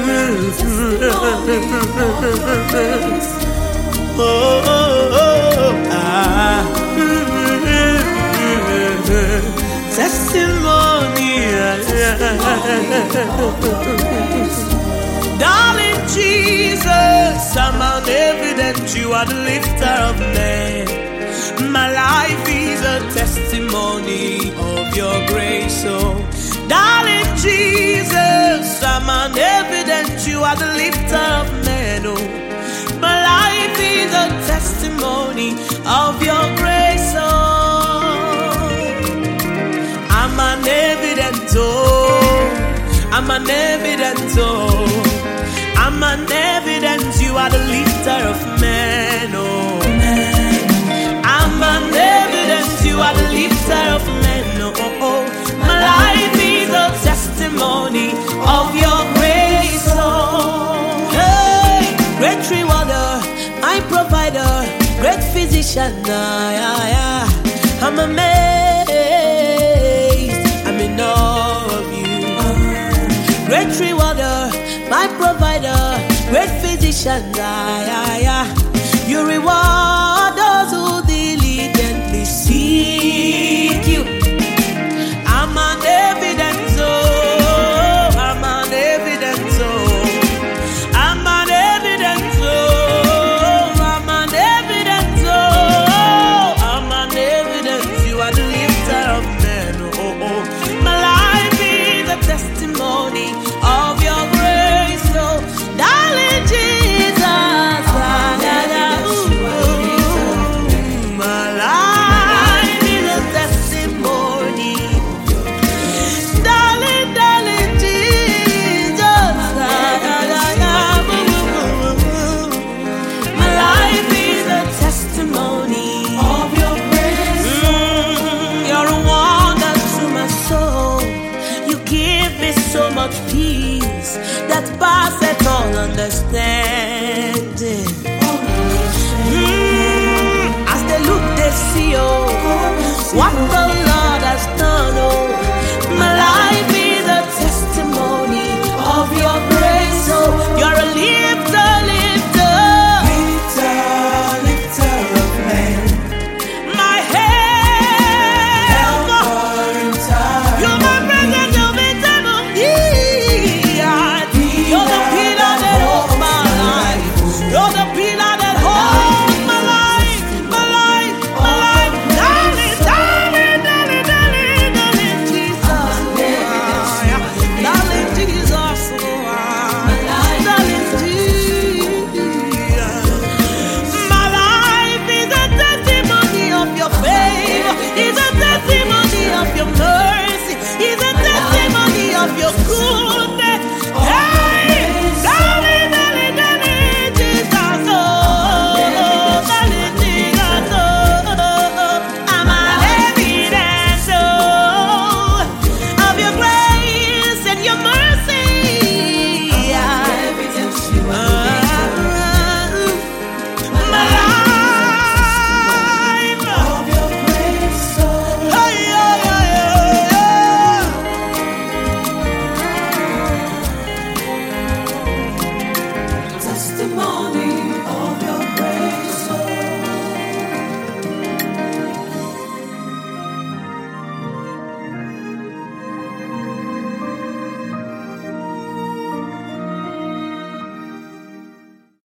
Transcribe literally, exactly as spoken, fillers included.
Oh, oh, oh, ah. Testimony. Darling Jesus, I'm an evidence you are the lifter of men. My life is a testimony of your grace, oh darling Jesus, I'm an evidence you are the lifter of men, oh my life is a testimony of your grace, oh I'm an evidence, oh I'm an evidence, oh I'm an evidence you are the lifter of men, oh I'm an evidence you are the lifter of men, oh, oh, oh. My life is a testimony of your grace, oh hey, great rewarder, my provider, great physician, ah, yeah, yeah. I'm amazed, I'm in awe of you. Great rewarder, my provider, great physician, ah, yeah, yeah. You reward those who diligently seek you. I'm an evidence, oh, I'm an evidence, oh, I'm an evidence, oh, I'm an evidence, oh, I'm an evidence. You are the lifter of men, oh, oh. My life is a testimony of your grace, oh, darling Jesus. Peace that passeth all understanding. Mm, as they look, they see, oh, what the